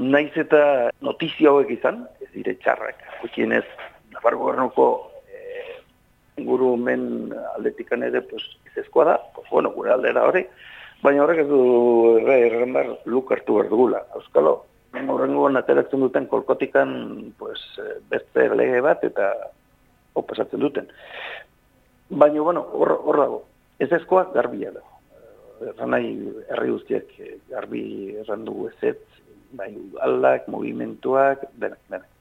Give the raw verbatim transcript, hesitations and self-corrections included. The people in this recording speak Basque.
naiz eta notizia hauek izan, ez dire txarrak. Gutxienez, Nafarro Gobernuko eh, ingurumen aldetikan ere, pues, ezezkoa da, pues, bueno, gure aldera hori, baina horrek ez du erren behar luk hartu behar dugula. Euskalo, horrengoan ateratzen duten kolkotikan, pues, beste lege bat eta hau pasatzen duten. Baina, bueno, hor, hor dago, ezezkoa garbia da. Erran nahi, herri guztiak garbi erran dugu ezetz, bai, udalak, movimentuak, denak, denak.